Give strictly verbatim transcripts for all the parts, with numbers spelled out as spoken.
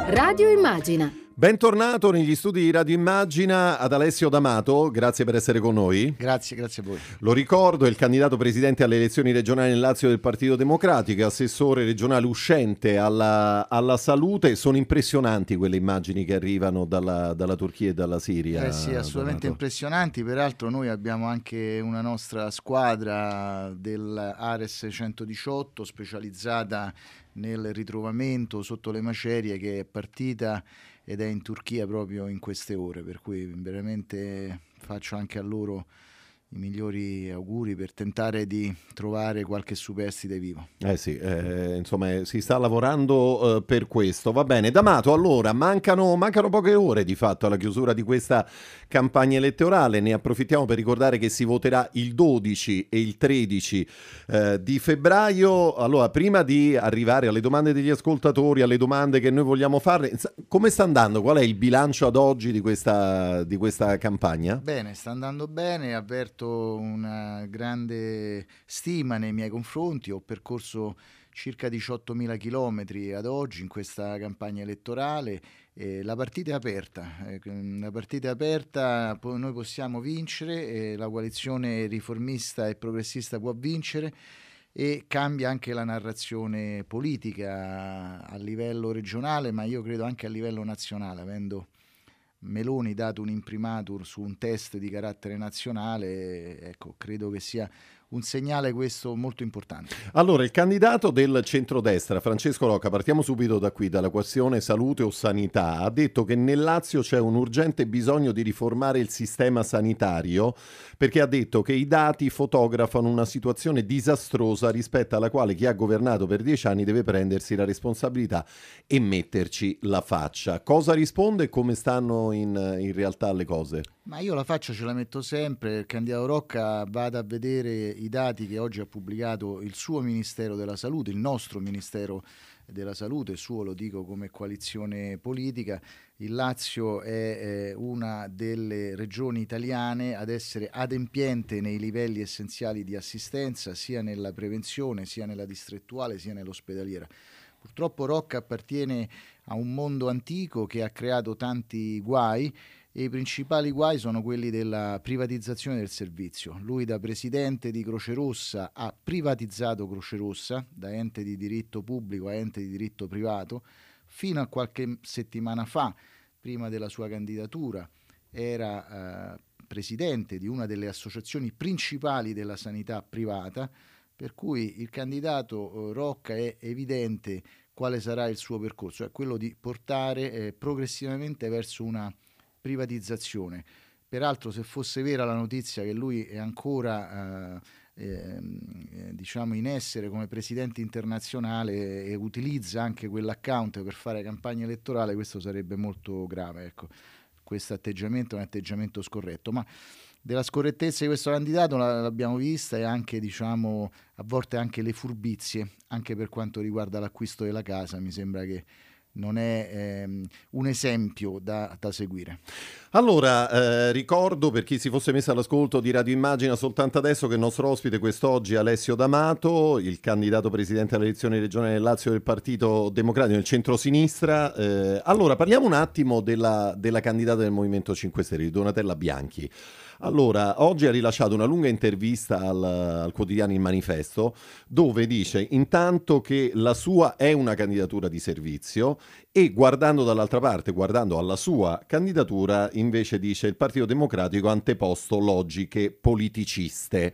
Radio Immagina. Bentornato negli studi di Radio Immagina ad Alessio D'Amato, grazie per essere con noi. Grazie, grazie a voi. Lo ricordo, è il candidato presidente alle elezioni regionali nel Lazio del Partito Democratico, assessore regionale uscente alla, alla salute. Sono impressionanti quelle immagini che arrivano dalla, dalla Turchia e dalla Siria. Eh sì, assolutamente D'Amato. Impressionanti. Peraltro noi abbiamo anche una nostra squadra dell'Ares centodiciotto specializzata nel ritrovamento sotto le macerie, che è partita ed è in Turchia proprio in queste ore, per cui veramente faccio anche a loro i migliori auguri per tentare di trovare qualche superstite vivo. Eh sì, eh, insomma si sta lavorando eh, per questo. Va bene, D'Amato, allora mancano, mancano poche ore di fatto alla chiusura di questa campagna elettorale. Ne approfittiamo per ricordare che si voterà il dodici e il tredici eh, di febbraio. Allora, prima di arrivare alle domande degli ascoltatori, alle domande che noi vogliamo fare, come sta andando? Qual è il bilancio ad oggi di questa, di questa campagna? Bene, sta andando bene, avverto una grande stima nei miei confronti. Ho percorso circa diciottomila chilometri ad oggi in questa campagna elettorale. Eh, la partita è aperta, eh, la partita è aperta, po- noi possiamo vincere, eh, la coalizione riformista e progressista può vincere, e cambia anche la narrazione politica a livello regionale, ma io credo anche a livello nazionale, avendo Meloni dato un imprimatur su un test di carattere nazionale. Ecco, credo che sia un segnale questo molto importante. Allora, il candidato del centrodestra, Francesco Rocca, partiamo subito da qui, dalla questione salute o sanità, ha detto che nel Lazio c'è un urgente bisogno di riformare il sistema sanitario, perché ha detto che i dati fotografano una situazione disastrosa rispetto alla quale chi ha governato per dieci anni deve prendersi la responsabilità e metterci la faccia. Cosa risponde e come stanno in, in realtà le cose? Ma io la faccia ce la metto sempre. Il candidato Rocca vada a vedere i dati che oggi ha pubblicato il suo Ministero della Salute, il nostro Ministero della Salute, suo lo dico come coalizione politica. Il Lazio è eh, una delle regioni italiane ad essere adempiente nei livelli essenziali di assistenza, sia nella prevenzione, sia nella distrettuale, sia nell'ospedaliera. Purtroppo Rocca appartiene a un mondo antico che ha creato tanti guai, e i principali guai sono quelli della privatizzazione del servizio. Lui, da presidente di Croce Rossa, ha privatizzato Croce Rossa, da ente di diritto pubblico a ente di diritto privato. Fino a qualche settimana fa, prima della sua candidatura, era eh, presidente di una delle associazioni principali della sanità privata, per cui il candidato eh, Rocca è evidente quale sarà il suo percorso, è quello di portare eh, progressivamente verso una privatizzazione. Peraltro, se fosse vera la notizia che lui è ancora eh, eh, diciamo in essere come presidente internazionale e utilizza anche quell'account per fare campagna elettorale, questo sarebbe molto grave. Ecco, questo atteggiamento è un atteggiamento scorretto, ma della scorrettezza di questo candidato l'abbiamo vista, e anche, diciamo, a volte anche le furbizie, anche per quanto riguarda l'acquisto della casa. Mi sembra che non è ehm, un esempio da, da seguire. Allora, eh, ricordo per chi si fosse messo all'ascolto di Radio Immagina soltanto adesso che il nostro ospite quest'oggi è Alessio D'Amato, il candidato presidente alle elezioni regionali del Lazio del Partito Democratico nel centro-sinistra. Eh, allora, parliamo un attimo della, della candidata del Movimento cinque Stelle, Donatella Bianchi. Allora, oggi ha rilasciato una lunga intervista al, al quotidiano Il Manifesto, dove dice intanto che la sua è una candidatura di servizio, e guardando dall'altra parte, guardando alla sua candidatura, invece dice il Partito Democratico ha anteposto logiche politiciste.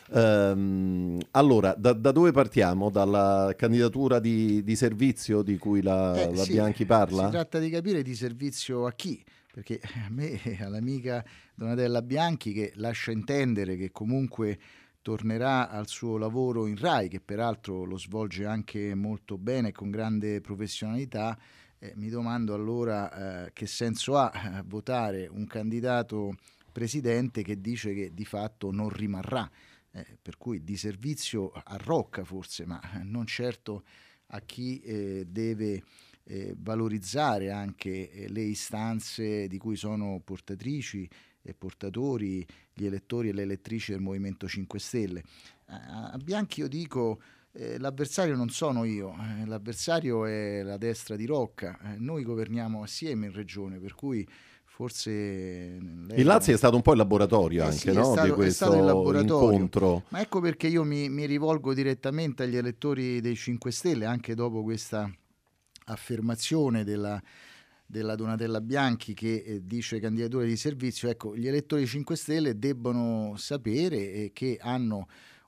Um, allora, da, da dove partiamo? Dalla candidatura di, di servizio di cui la, Eh, la sì, Bianchi parla? Si tratta di capire di servizio a chi, perché a me, all'amica Donatella Bianchi, che lascia intendere che comunque tornerà al suo lavoro in Rai, che peraltro lo svolge anche molto bene e con grande professionalità, eh, mi domando allora eh, che senso ha eh, votare un candidato presidente che dice che di fatto non rimarrà. Eh, per cui di servizio a Rocca forse, ma non certo a chi eh, deve eh, valorizzare anche eh, le istanze di cui sono portatrici e portatori gli elettori e le elettrici del Movimento cinque Stelle. A Bianchi io dico Eh, l'avversario non sono io, eh, l'avversario è la destra di Rocca, eh, noi governiamo assieme in regione, per cui forse lei Il Lazio non... è stato un po' il laboratorio Eh anche, sì, è no? Di stato, è stato il questo laboratorio, incontro. ma ecco perché io mi, mi rivolgo direttamente agli elettori dei cinque Stelle, anche dopo questa affermazione della, della Donatella Bianchi che eh, dice candidatura di servizio. Ecco, gli elettori dei cinque Stelle debbono sapere eh, che hanno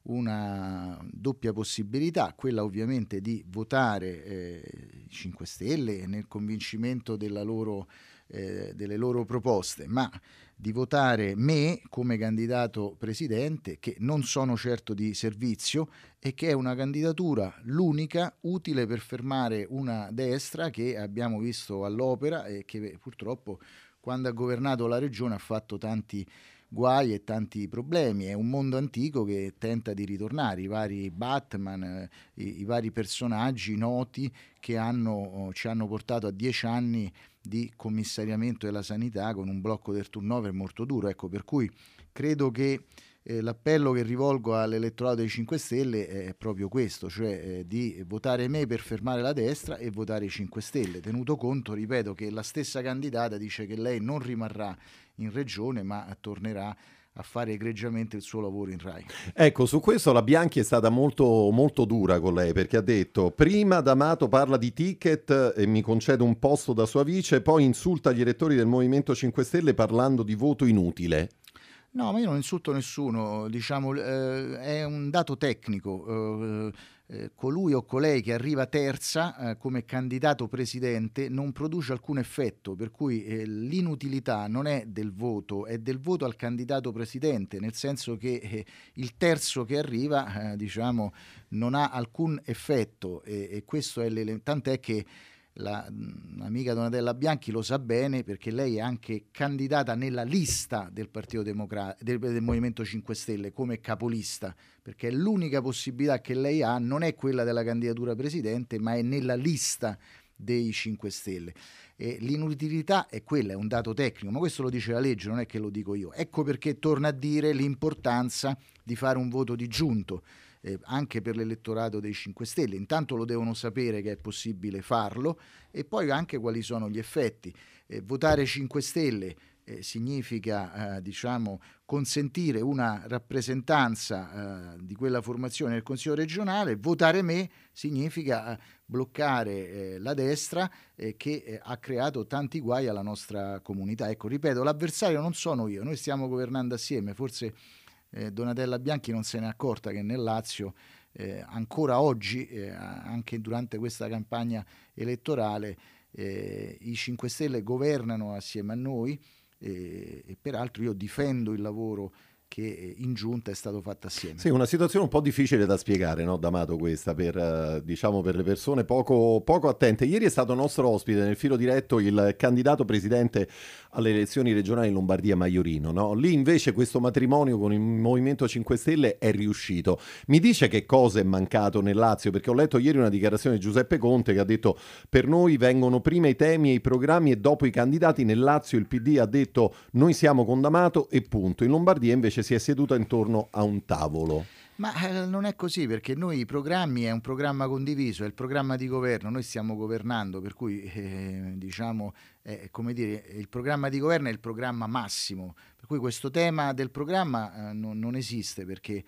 una doppia possibilità, quella ovviamente di votare eh, i cinque Stelle nel convincimento della loro, eh, delle loro proposte, ma di votare me come candidato presidente, che non sono certo di servizio e che è una candidatura l'unica utile per fermare una destra che abbiamo visto all'opera e che purtroppo quando ha governato la regione ha fatto tanti guai e tanti problemi. È un mondo antico che tenta di ritornare, i vari Batman, eh, i, i vari personaggi noti che hanno, ci hanno portato a dieci anni di commissariamento della sanità con un blocco del turnover molto duro. Ecco, per cui credo che eh, l'appello che rivolgo all'elettorato dei cinque Stelle è proprio questo, cioè eh, di votare me per fermare la destra e votare i cinque Stelle, tenuto conto, ripeto, che la stessa candidata dice che lei non rimarrà in regione ma tornerà a fare egregiamente il suo lavoro in Rai. Ecco, su questo la Bianchi è stata molto, molto dura con lei, perché ha detto prima D'Amato parla di ticket e mi concede un posto da sua vice, poi insulta gli elettori del Movimento cinque Stelle parlando di voto inutile. No, ma io non insulto nessuno, diciamo, eh, è un dato tecnico. Eh, eh, colui o colei che arriva terza eh, come candidato presidente non produce alcun effetto, per cui eh, l'inutilità non è del voto, è del voto al candidato presidente, nel senso che eh, il terzo che arriva, eh, diciamo, non ha alcun effetto e, e questo è l'elemento, tant'è che La, l'amica Donatella Bianchi lo sa bene perché lei è anche candidata nella lista del Partito Democratico, del, del Movimento cinque Stelle come capolista, perché l'unica possibilità che lei ha non è quella della candidatura presidente, ma è nella lista dei cinque Stelle. E l'inutilità è quella, è un dato tecnico, ma questo lo dice la legge, non è che lo dico io. Ecco perché torna a dire l'importanza di fare un voto disgiunto. Eh, anche per l'elettorato dei cinque Stelle. Intanto lo devono sapere che è possibile farlo e poi anche quali sono gli effetti. Eh, votare cinque Stelle eh, significa eh, diciamo, consentire una rappresentanza eh, di quella formazione nel Consiglio regionale, votare me significa eh, bloccare eh, la destra eh, che eh, ha creato tanti guai alla nostra comunità. Ecco, ripeto, l'avversario non sono io, noi stiamo governando assieme, forse Eh, Donatella Bianchi non se n'è accorta che nel Lazio eh, ancora oggi, eh, anche durante questa campagna elettorale, eh, i cinque Stelle governano assieme a noi eh, e peraltro io difendo il lavoro che in giunta è stato fatto assieme. Sì, una situazione un po' difficile da spiegare, no, D'Amato, questa per, eh, diciamo, per le persone poco, poco attente. Ieri è stato nostro ospite nel filo diretto il candidato presidente alle elezioni regionali in Lombardia, Maiorino, no? Lì invece questo matrimonio con il Movimento cinque Stelle è riuscito. Mi dice che cosa è mancato nel Lazio, perché ho letto ieri una dichiarazione di Giuseppe Conte che ha detto per noi vengono prima i temi e i programmi e dopo i candidati. Nel Lazio il P D ha detto noi siamo con D'Amato e punto. In Lombardia invece si è seduta intorno a un tavolo. Ma eh, non è così, perché noi i programmi è un programma condiviso, è il programma di governo, noi stiamo governando, per cui eh, diciamo, eh, come dire, il programma di governo è il programma massimo, per cui questo tema del programma eh, non, non esiste, perché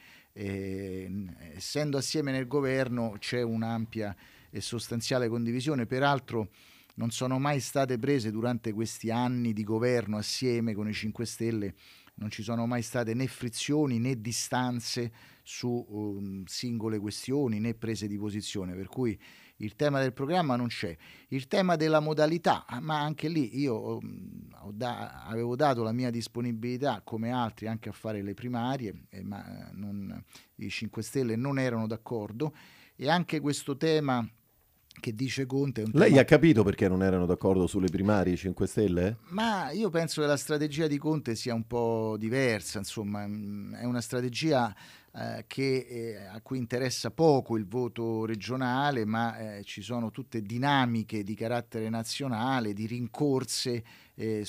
eh, essendo assieme nel governo c'è un'ampia e sostanziale condivisione, peraltro non sono mai state prese durante questi anni di governo assieme con i cinque Stelle, non ci sono mai state né frizioni né distanze su um, singole questioni né prese di posizione, per cui il tema del programma non c'è. Il tema della modalità, ma anche lì io um, ho da, avevo dato la mia disponibilità come altri anche a fare le primarie, eh, ma non, i cinque Stelle non erano d'accordo e anche questo tema che dice Conte è un Lei tema... ha capito perché non erano d'accordo sulle primarie cinque Stelle? Ma io penso che la strategia di Conte sia un po' diversa, insomma, è una strategia eh, che, eh, a cui interessa poco il voto regionale, ma eh, ci sono tutte dinamiche di carattere nazionale, di rincorse eh,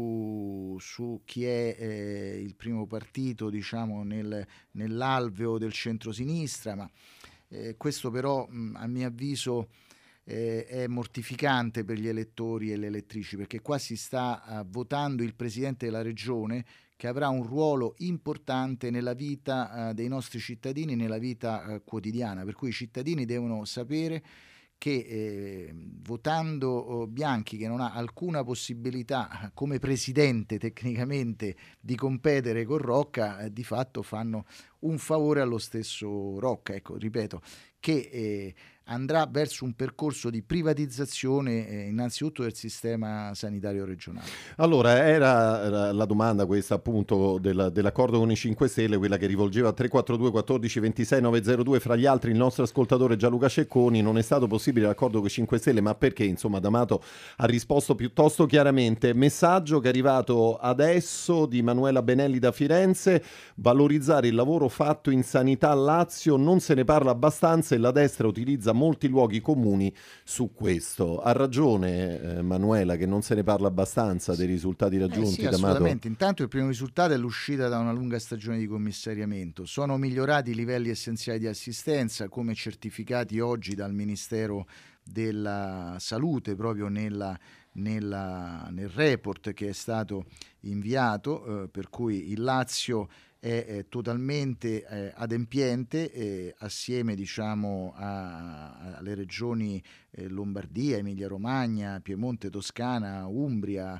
su, su chi è eh, il primo partito, diciamo, nel, nell'alveo del centrosinistra, ma Eh, questo però mh, a mio avviso eh, è mortificante per gli elettori e le elettrici, perché qua si sta uh, votando il presidente della regione, che avrà un ruolo importante nella vita uh, dei nostri cittadini, nella vita uh, quotidiana, per cui i cittadini devono sapere che eh, votando oh, Bianchi, che non ha alcuna possibilità come presidente tecnicamente di competere con Rocca, eh, di fatto fanno un favore allo stesso Rocca. Ecco, ripeto, che eh, andrà verso un percorso di privatizzazione eh, innanzitutto del sistema sanitario regionale. Allora, era la domanda questa appunto del, dell'accordo con i cinque Stelle, quella che rivolgeva a tre quattro due quattordici ventisei novecentodue, fra gli altri il nostro ascoltatore Gianluca Cecconi. Non è stato possibile l'accordo con i cinque Stelle, ma perché? Insomma, D'Amato ha risposto piuttosto chiaramente. Messaggio che è arrivato adesso di Manuela Benelli da Firenze: valorizzare il lavoro fatto in sanità a Lazio, non se ne parla abbastanza e la destra utilizza molti luoghi comuni su questo. Ha ragione eh, Manuela che non se ne parla abbastanza dei risultati raggiunti. Eh sì, assolutamente. Intanto il primo risultato è l'uscita da una lunga stagione di commissariamento. Sono migliorati i livelli essenziali di assistenza, come certificati oggi dal Ministero della Salute proprio nella, nella, nel report che è stato inviato, eh, per cui il Lazio è, è totalmente eh, adempiente eh, assieme diciamo a, a, alle regioni eh, Lombardia, Emilia Romagna, Piemonte, Toscana, Umbria,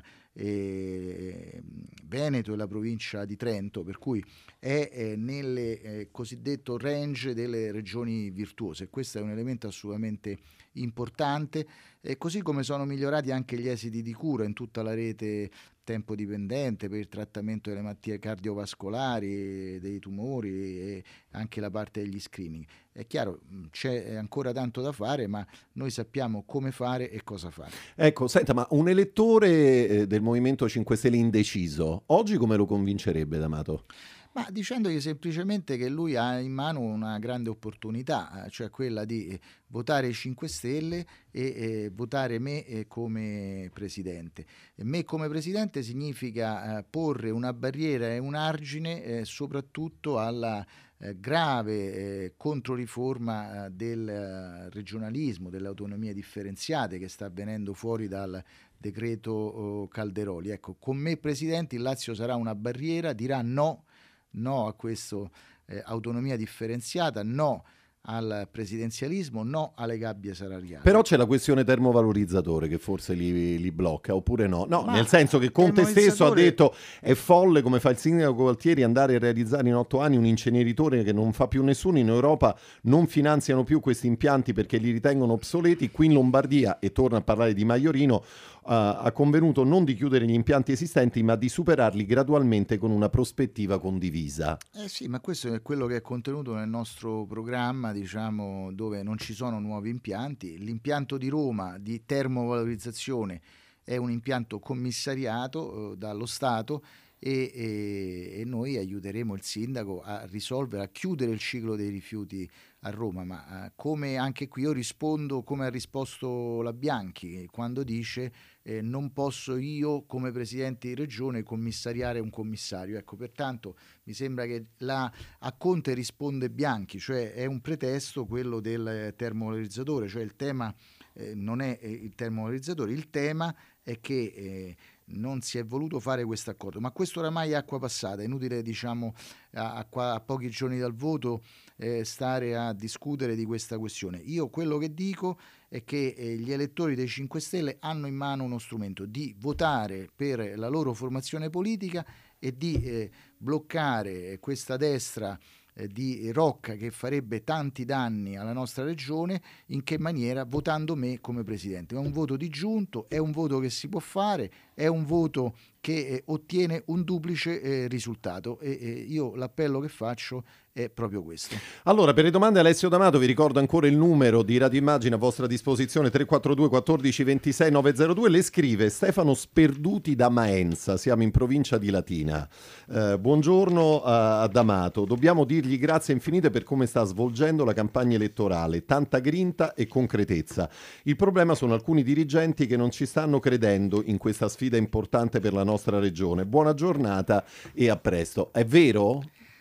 eh, Veneto e la provincia di Trento, per cui è eh, nel eh, cosiddetto range delle regioni virtuose. Questo è un elemento assolutamente importante, eh, così come sono migliorati anche gli esiti di cura in tutta la rete tempo dipendente per il trattamento delle malattie cardiovascolari, dei tumori e anche la parte degli screening. È chiaro, c'è ancora tanto da fare, ma noi sappiamo come fare e cosa fare. Ecco, senta, ma un elettore eh, del Movimento cinque Stelle indeciso, oggi come lo convincerebbe D'Amato? Ma dicendogli semplicemente che lui ha in mano una grande opportunità, cioè quella di votare i cinque Stelle e eh, votare me eh, come presidente. E me come presidente significa eh, porre una barriera e un argine eh, soprattutto alla eh, grave eh, controriforma eh, del eh, regionalismo, delle autonomie differenziate che sta avvenendo fuori dal decreto oh, Calderoli. Ecco, con me presidente il Lazio sarà una barriera, dirà no no a questa eh, autonomia differenziata, no al presidenzialismo, no alle gabbie salariali. Però c'è la questione termovalorizzatore che forse li, li blocca, oppure no? No, Ma nel senso che Conte stesso ha detto è folle come fa il sindaco Gualtieri andare a realizzare in otto anni un inceneritore che non fa più nessuno. In Europa non finanziano più questi impianti perché li ritengono obsoleti. Qui in Lombardia, e torna a parlare di Maiorino, Uh, ha convenuto non di chiudere gli impianti esistenti ma di superarli gradualmente con una prospettiva condivisa. Eh sì, ma questo è quello che è contenuto nel nostro programma, diciamo, dove non ci sono nuovi impianti. L'impianto di Roma di termovalorizzazione è un impianto commissariato uh, dallo Stato e, e, e noi aiuteremo il sindaco a risolvere, a chiudere il ciclo dei rifiuti a Roma, ma uh, come anche qui io rispondo come ha risposto la Bianchi quando dice eh, non posso io come presidente di regione commissariare un commissario. Ecco, pertanto mi sembra che la, a Conte risponde Bianchi, cioè è un pretesto quello del termovalorizzatore, cioè il tema eh, non è eh, il termovalorizzatore, il tema è che eh, non si è voluto fare questo accordo, ma questo oramai è acqua passata, è inutile diciamo a, a, a pochi giorni dal voto eh, stare a discutere di questa questione. Io quello che dico è che eh, gli elettori dei cinque Stelle hanno in mano uno strumento di votare per la loro formazione politica e di eh, bloccare questa destra eh, di Rocca che farebbe tanti danni alla nostra regione. In che maniera? Votando me come presidente. È un voto disgiunto, è un voto che si può fare, è un voto che eh, ottiene un duplice eh, risultato e eh, io l'appello che faccio è proprio questo. Allora, per le domande Alessio D'Amato vi ricordo ancora il numero di Radio Immagine a vostra disposizione, tre quattro due quattordici ventisei novecentodue. Le scrive Stefano Sperduti da Maenza, siamo in provincia di Latina. Eh, buongiorno a D'Amato, dobbiamo dirgli grazie infinite per come sta svolgendo la campagna elettorale, tanta grinta e concretezza. Il problema sono alcuni dirigenti che non ci stanno credendo in questa sfida importante per la nostra regione. Buona giornata e a presto. È vero?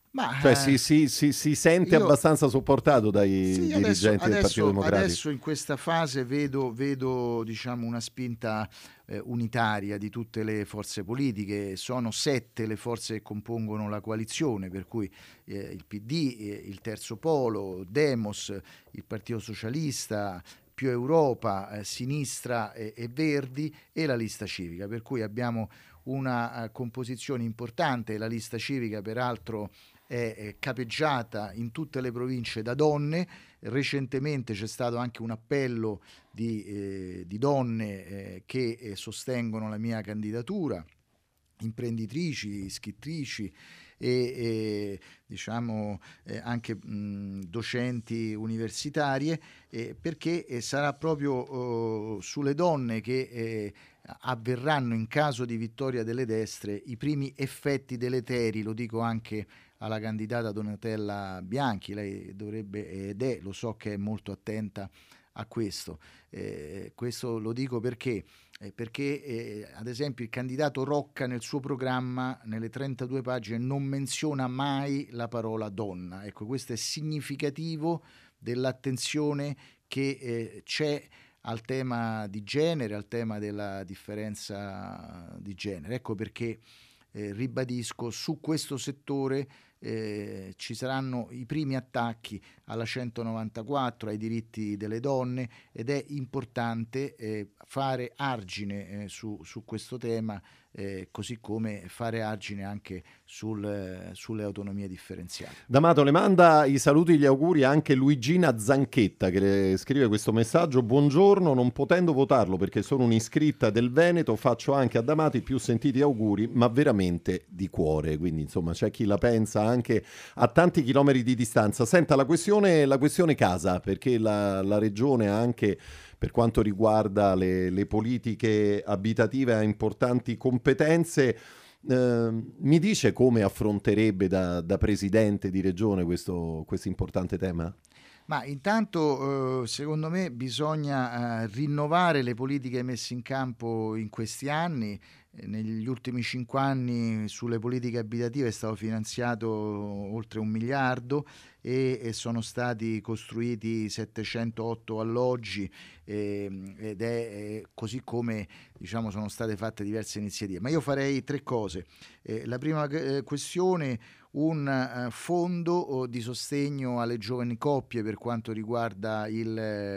Ma Cioè eh, si, si- si- si sente io abbastanza supportato dai sì, adesso, dirigenti del Partito adesso, Democratico. adesso in questa fase vedo, vedo diciamo, una spinta eh, unitaria di tutte le forze politiche. Sono sette le forze che compongono la coalizione, per cui eh, il P D, eh, il Terzo Polo, Demos, il Partito Socialista, Più Europa, eh, Sinistra e, e Verdi e la lista civica, per cui abbiamo una uh, composizione importante. La lista civica peraltro è, è capeggiata in tutte le province da donne. Recentemente c'è stato anche un appello di, eh, di donne eh, che eh, sostengono la mia candidatura, imprenditrici, scrittrici e, e diciamo eh, anche mh, docenti universitarie, eh, perché eh, sarà proprio eh, sulle donne che eh, avverranno in caso di vittoria delle destre i primi effetti deleteri. Lo dico anche alla candidata Donatella Bianchi, lei dovrebbe ed è, lo so che è molto attenta a questo. Eh, questo lo dico perché eh, perché eh, ad esempio il candidato Rocca nel suo programma, nelle trentadue pagine, non menziona mai la parola donna. Ecco, questo è significativo dell'attenzione che eh, c'è al tema di genere, al tema della differenza di genere. Ecco perché eh, ribadisco, su questo settore eh, ci saranno i primi attacchi alla centonovantaquattro, ai diritti delle donne, ed è importante eh, fare argine eh, su, su questo tema, eh, così come fare argine anche sul, eh, sulle autonomie differenziali. D'Amato le manda i saluti e gli auguri anche Luigina Zanchetta, che le scrive questo messaggio: buongiorno, non potendo votarlo perché sono un'iscritta del Veneto, faccio anche a D'Amato i più sentiti auguri, ma veramente di cuore. Quindi insomma c'è chi la pensa anche a tanti chilometri di distanza. Senta, la questione, la questione casa, perché la, la regione anche per quanto riguarda le, le politiche abitative ha importanti competenze. Eh, mi dice come affronterebbe da, da presidente di regione questo importante tema? Ma intanto eh, secondo me bisogna eh, rinnovare le politiche messe in campo in questi anni. Eh, negli ultimi cinque anni sulle politiche abitative è stato finanziato oltre un miliardo e, e sono stati costruiti settecentootto alloggi eh, ed è eh, così come diciamo sono state fatte diverse iniziative. Ma io farei tre cose. Eh, la prima eh, questione: un uh, fondo uh, di sostegno alle giovani coppie per quanto riguarda il,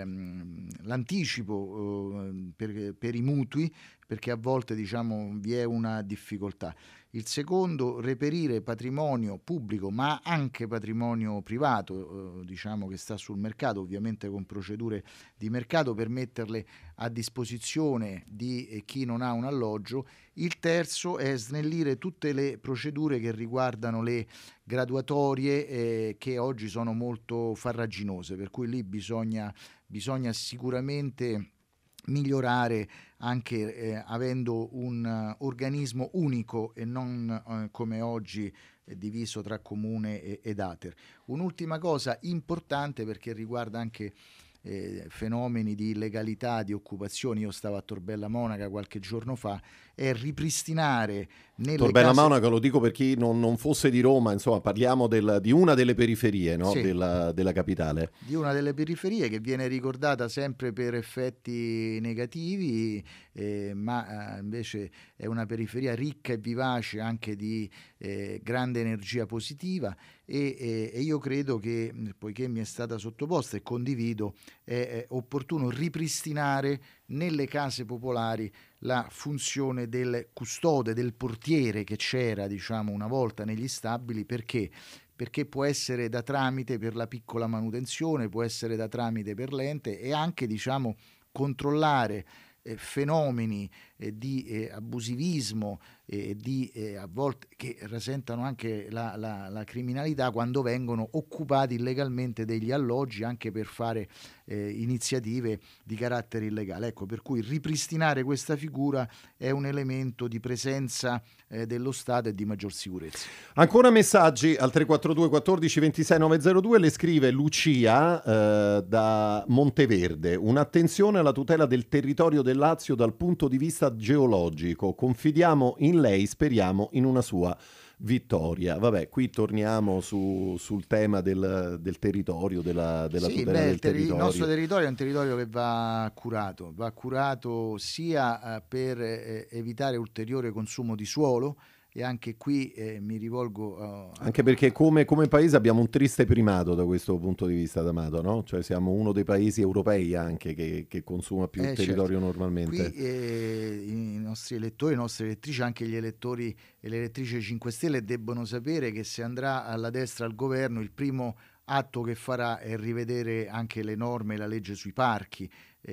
um, l'anticipo uh, per, per i mutui, perché a volte diciamo vi è una difficoltà. Il secondo, reperire patrimonio pubblico ma anche patrimonio privato, eh, diciamo che sta sul mercato, ovviamente con procedure di mercato, per metterle a disposizione di eh, chi non ha un alloggio. Il terzo è snellire tutte le procedure che riguardano le graduatorie eh, che oggi sono molto farraginose, per cui lì bisogna, bisogna sicuramente migliorare anche eh, avendo un uh, organismo unico e non uh, come oggi eh, diviso tra comune e, ed Ater. Un'ultima cosa importante, perché riguarda anche eh, fenomeni di illegalità, di occupazioni. Io stavo a Torbella Monaca qualche giorno fa, è ripristinare nelle Torbella case... Monaca, lo dico per chi non, non fosse di Roma, insomma parliamo del, di una delle periferie, no? Sì, della, della capitale. Di una delle periferie che viene ricordata sempre per effetti negativi, eh, ma eh, invece è una periferia ricca e vivace anche di eh, grande energia positiva e, e, e io credo che, poiché mi è stata sottoposta e condivido, è, è opportuno ripristinare nelle case popolari la funzione del custode, del portiere che c'era, diciamo, una volta negli stabili. Perché? Perché può essere da tramite per la piccola manutenzione, può essere da tramite per l'ente e anche, diciamo, controllare eh, fenomeni eh, di eh, abusivismo e eh, di eh, a volte che rasentano anche la, la, la criminalità, quando vengono occupati illegalmente degli alloggi anche per fare eh, iniziative di carattere illegale. Ecco, per cui ripristinare questa figura è un elemento di presenza eh, dello Stato e di maggior sicurezza. Ancora messaggi al tre quattro due quattordici ventisei novecentodue, le scrive Lucia eh, da Monteverde: un'attenzione alla tutela del territorio del Lazio dal punto di vista geologico, confidiamo in in lei speriamo in una sua vittoria. Vabbè, qui torniamo su, sul tema del, del territorio, della, della sì, tutela beh, del il, terri- il territorio. nostro territorio è un territorio che va curato, va curato sia eh, per eh, evitare ulteriore consumo di suolo, e anche qui eh, mi rivolgo a, Anche perché come, come paese abbiamo un triste primato da questo punto di vista, D'Amato, no? Cioè siamo uno dei paesi europei anche che, che consuma più Eh, territorio certo. normalmente. Qui eh, i nostri elettori, i nostri elettrici, anche gli elettori e le elettrici cinque Stelle debbono sapere che se andrà alla destra al governo, il primo atto che farà è rivedere anche le norme e la legge sui parchi,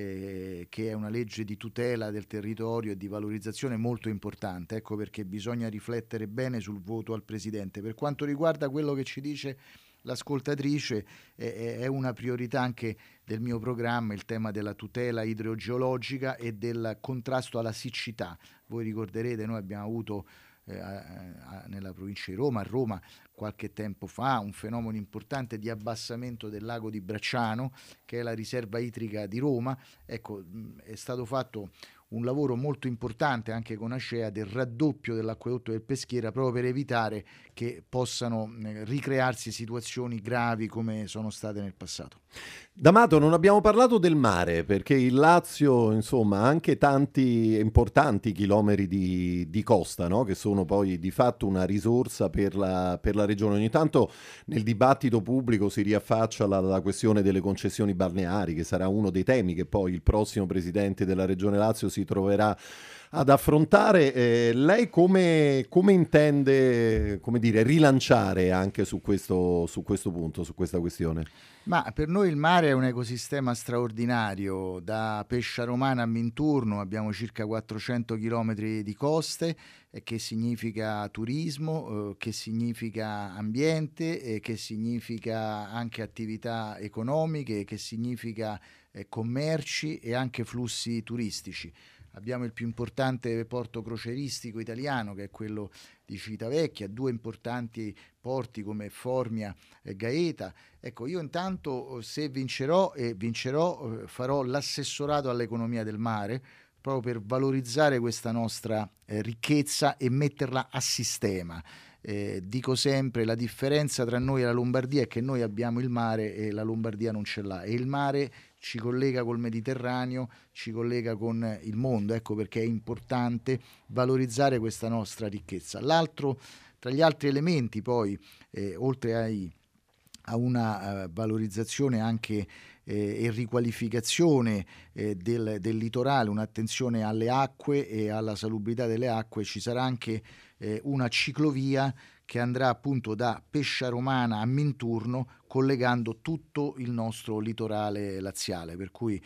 eh, che è una legge di tutela del territorio e di valorizzazione molto importante. Ecco perché bisogna riflettere bene sul voto al Presidente. Per quanto riguarda quello che ci dice l'ascoltatrice, eh, è una priorità anche del mio programma il tema della tutela idrogeologica e del contrasto alla siccità. Voi ricorderete, noi abbiamo avuto eh, a, a, nella provincia di Roma, a Roma qualche tempo fa, un fenomeno importante di abbassamento del lago di Bracciano, che è la riserva idrica di Roma. Ecco, è stato fatto un lavoro molto importante anche con Acea del raddoppio dell'acquedotto del Peschiera, proprio per evitare che possano eh, ricrearsi situazioni gravi come sono state nel passato. D'Amato, non abbiamo parlato del mare, perché il Lazio, insomma, ha anche tanti importanti chilometri di, di costa, no? Che sono poi di fatto una risorsa per la, per la regione. Ogni tanto nel dibattito pubblico si riaffaccia la, la questione delle concessioni balneari, che sarà uno dei temi che poi il prossimo presidente della regione Lazio si troverà ad affrontare. Eh, lei come, come intende, come dire, rilanciare anche su questo, su questo punto, su questa questione? Ma per noi il mare è un ecosistema straordinario. Da Pescia Romana a Minturno abbiamo circa quattrocento chilometri di coste, eh, che significa turismo, eh, che significa ambiente, eh, che significa anche attività economiche, che significa eh, commerci e anche flussi turistici. Abbiamo il più importante porto croceristico italiano, che è quello di Civitavecchia, due importanti porti come Formia e Gaeta. Ecco, io intanto, se vincerò, e vincerò, farò l'assessorato all'economia del mare, proprio per valorizzare questa nostra eh, ricchezza e metterla a sistema. Eh, dico sempre, la differenza tra noi e la Lombardia è che noi abbiamo il mare e la Lombardia non ce l'ha, e il mare ci collega col Mediterraneo, ci collega con il mondo. Ecco perché è importante valorizzare questa nostra ricchezza. L'altro, tra gli altri elementi poi, eh, oltre ai, a una uh, valorizzazione anche eh, e riqualificazione eh, del, del litorale, un'attenzione alle acque e alla salubrità delle acque, ci sarà anche eh, una ciclovia che andrà appunto da Pescia Romana a Minturno, collegando tutto il nostro litorale laziale, per cui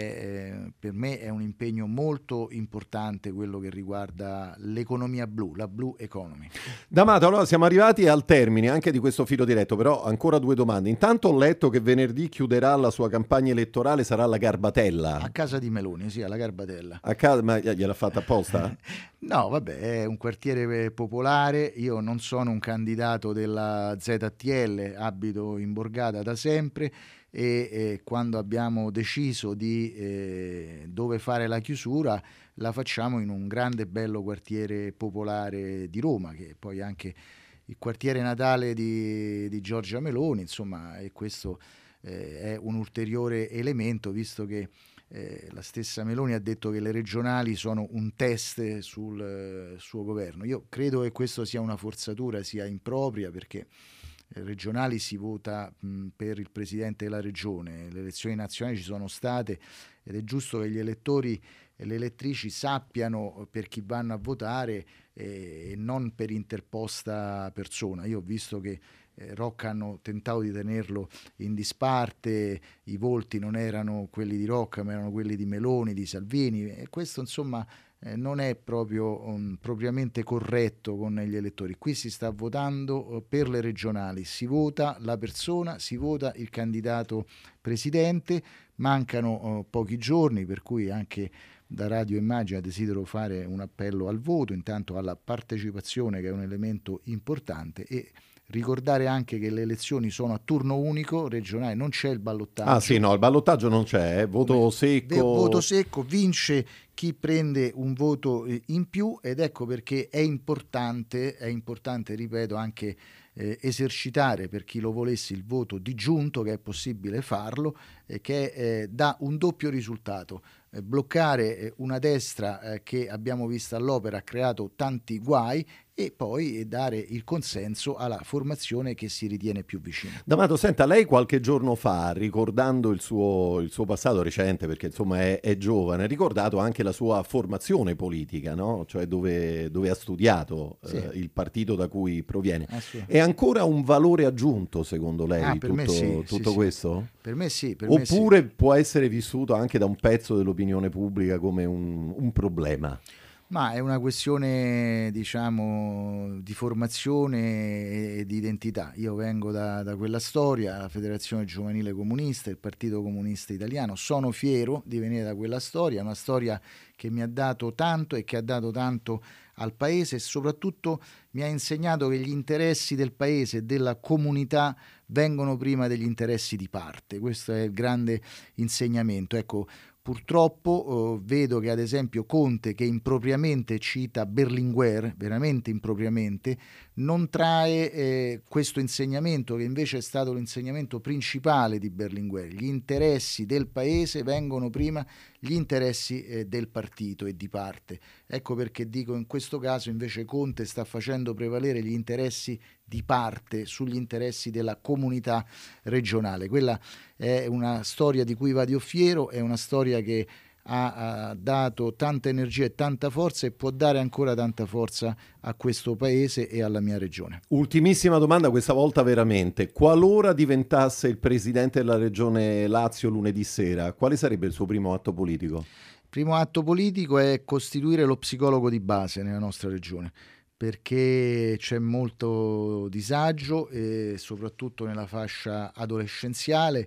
eh, per me è un impegno molto importante quello che riguarda l'economia blu, la blue economy. D'Amato, allora siamo arrivati al termine anche di questo filo diretto, però ancora due domande. Intanto ho letto che venerdì chiuderà la sua campagna elettorale, sarà alla Garbatella. A casa di Meloni, sì, alla Garbatella. A casa, ma gliel'ha fatta apposta? No, vabbè, è un quartiere popolare, io non sono un candidato della Z T L, abito in Borgata da sempre, e eh, quando abbiamo deciso di eh, dove fare la chiusura, la facciamo in un grande e bello quartiere popolare di Roma, che è poi anche il quartiere natale di, di Giorgia Meloni, insomma, e questo eh, è un ulteriore elemento, visto che Eh, la stessa Meloni ha detto che le regionali sono un test sul eh, suo governo. Io credo che questo sia una forzatura, sia impropria, perché eh, regionali si vota mh, per il presidente della regione, le elezioni nazionali ci sono state ed è giusto che gli elettori e le elettrici sappiano per chi vanno a votare eh, e non per interposta persona. Io ho visto che Eh, Rocca hanno tentato di tenerlo in disparte, i volti non erano quelli di Rocca ma erano quelli di Meloni, di Salvini, e questo insomma eh, non è proprio um, propriamente corretto con gli elettori. Qui si sta votando uh, per le regionali, si vota la persona, si vota il candidato presidente, mancano uh, pochi giorni, per cui anche da Radio Immagina desidero fare un appello al voto, intanto alla partecipazione, che è un elemento importante, e Ricordare anche che le elezioni sono a turno unico, regionale, non c'è il ballottaggio. Ah sì, no, il ballottaggio non c'è, eh. Voto Come, secco. Voto secco, vince chi prende un voto in più, ed ecco perché è importante, è importante, ripeto, anche eh, esercitare, per chi lo volesse, il voto disgiunto, che è possibile farlo, e che eh, dà un doppio risultato. Eh, bloccare eh, una destra eh, che abbiamo visto all'opera ha creato tanti guai, e poi dare il consenso alla formazione che si ritiene più vicina. D'Amato, senta, lei qualche giorno fa, ricordando il suo, il suo passato recente, perché insomma è, è giovane, ha ricordato anche la sua formazione politica, no? Cioè dove, dove ha studiato, sì. eh, il partito da cui proviene. Ah, sì. È ancora un valore aggiunto, secondo lei, ah, per tutto, me sì, tutto sì, questo? Sì. Per me sì. Per Oppure me sì. può essere vissuto anche da un pezzo dell'opinione pubblica come un, un problema? Ma è una questione, diciamo, di formazione e di identità. Io vengo da, da quella storia, la Federazione Giovanile Comunista, il Partito Comunista Italiano. Sono fiero di venire da quella storia, una storia che mi ha dato tanto e che ha dato tanto al Paese, e soprattutto mi ha insegnato che gli interessi del Paese e della comunità vengono prima degli interessi di parte. Questo è il grande insegnamento. Ecco, purtroppo eh, vedo che ad esempio Conte, che impropriamente cita Berlinguer, veramente impropriamente, non trae eh, questo insegnamento, che invece è stato l'insegnamento principale di Berlinguer. Gli interessi del Paese vengono prima gli interessi eh, del partito e di parte. Ecco perché dico, in questo caso invece Conte sta facendo prevalere gli interessi di parte sugli interessi della comunità regionale. Quella è una storia di cui vado fiero, è una storia che ha, ha dato tanta energia e tanta forza, e può dare ancora tanta forza a questo Paese e alla mia regione. Ultimissima domanda, questa volta veramente. Qualora diventasse il presidente della regione Lazio lunedì sera, quale sarebbe il suo primo atto politico? Il primo atto politico è costituire lo psicologo di base nella nostra regione, perché c'è molto disagio, e soprattutto nella fascia adolescenziale,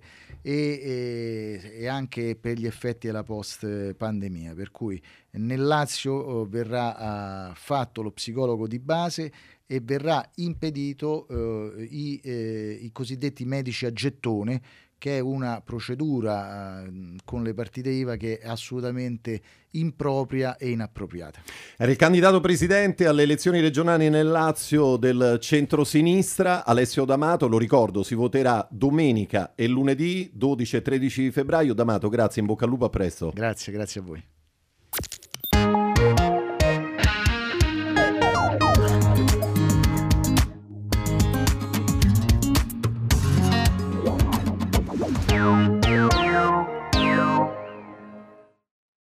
e, e, e anche per gli effetti della post pandemia, per cui nel Lazio oh, verrà uh, fatto lo psicologo di base, e verrà impedito uh, i, eh, i cosiddetti medici a gettone, che è una procedura uh, con le partite I V A che è assolutamente impropria e inappropriata. Era il candidato presidente alle elezioni regionali nel Lazio del centrosinistra, Alessio D'Amato. Lo ricordo, si voterà domenica e lunedì dodici e tredici febbraio. D'Amato, grazie, in bocca al lupo, a presto. Grazie, grazie a voi.